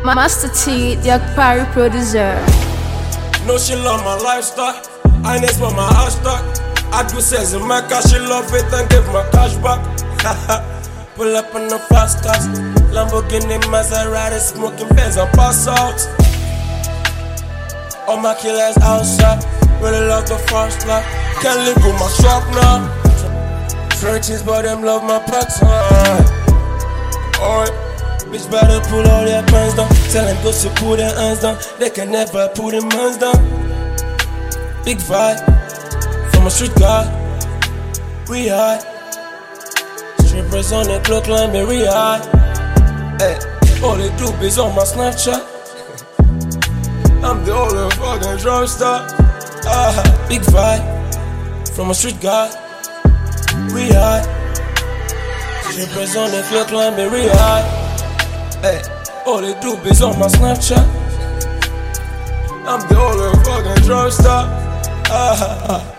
Master T, the Akpari producer. No, she love my lifestyle. I need for my hashtag. I do sales in my car, she love it and give my cash back. Pull up on the fast cars, Lamborghini, Maserati, smoking Benz and pass out. All my killers outside, really love the fast life. Can't live with my shop now. Churches, but them love my packs. Alright, bitch better pull all their pants down. Tell them go to pull their hands down. They can never pull their hands down. Big vibe from a street guy. We high. Strippers on the clock line, very high. Hey, all they do is on my Snapchat. I'm the only fucking drug star. Big vibe from a street guy. We high. Strippers on the clock line, very high. Hey, all they do is on my Snapchat. I'm the only fucking drug star.